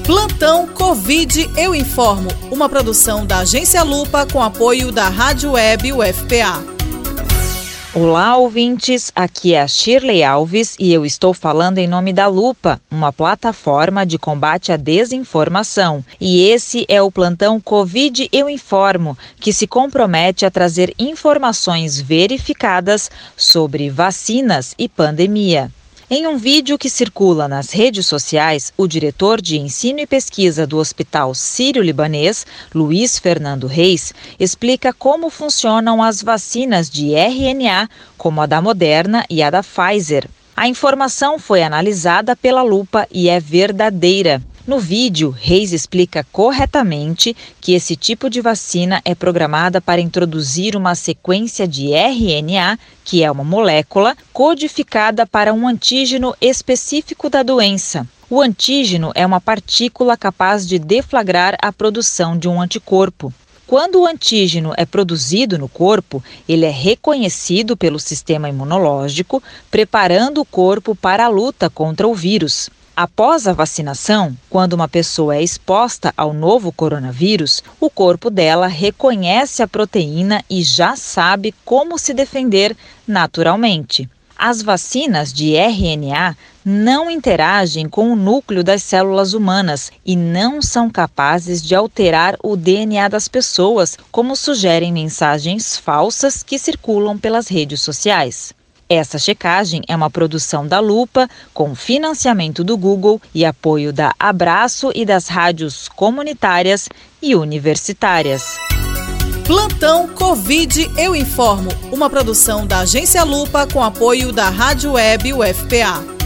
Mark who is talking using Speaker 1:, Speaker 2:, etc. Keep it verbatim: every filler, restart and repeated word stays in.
Speaker 1: Plantão Covid Eu Informo, uma produção da Agência Lupa com apoio da Rádio Web U F P A.
Speaker 2: Olá, ouvintes, aqui é a Shirley Alves e eu estou falando em nome da Lupa, uma plataforma de combate à desinformação. E esse é o Plantão Covid Eu Informo, que se compromete a trazer informações verificadas sobre vacinas e pandemia. Em um vídeo que circula nas redes sociais, o diretor de Ensino e Pesquisa do Hospital Sírio-Libanês, Luiz Fernando Reis, explica como funcionam as vacinas de R N A, como a da Moderna e a da Pfizer. A informação foi analisada pela Lupa e é verdadeira. No vídeo, Reis explica corretamente que esse tipo de vacina é programada para introduzir uma sequência de R N A, que é uma molécula, codificada para um antígeno específico da doença. O antígeno é uma partícula capaz de deflagrar a produção de um anticorpo. Quando o antígeno é produzido no corpo, ele é reconhecido pelo sistema imunológico, preparando o corpo para a luta contra o vírus. Após a vacinação, quando uma pessoa é exposta ao novo coronavírus, o corpo dela reconhece a proteína e já sabe como se defender naturalmente. As vacinas de R N A não interagem com o núcleo das células humanas e não são capazes de alterar o D N A das pessoas, como sugerem mensagens falsas que circulam pelas redes sociais. Essa checagem é uma produção da Lupa, com financiamento do Google e apoio da Abraço e das rádios comunitárias e universitárias.
Speaker 1: Plantão Covid Eu Informo, uma produção da Agência Lupa com apoio da Rádio Web U F P A.